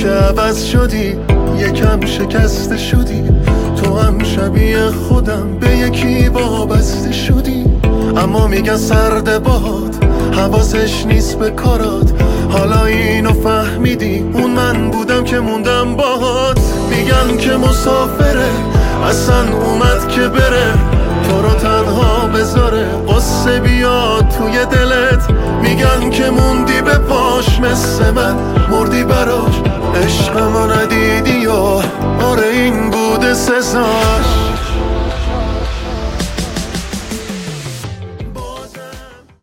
که عوض شدی، یکم شکسته شدی. تو هم شبیه خودم به یکی وابسته شدی. اما میگن سرد باد حواسش نیست به کارات. حالا اینو فهمیدی، اون من بودم که موندم باهات. میگن که مسافره، اصلا اومد که بره، تو رو تنها بذاره، قصه بیاد توی دلت. میگن که موندی به پاش مثل من، مردی براش، عشقمو ندیدی. و آره این بوده سزا.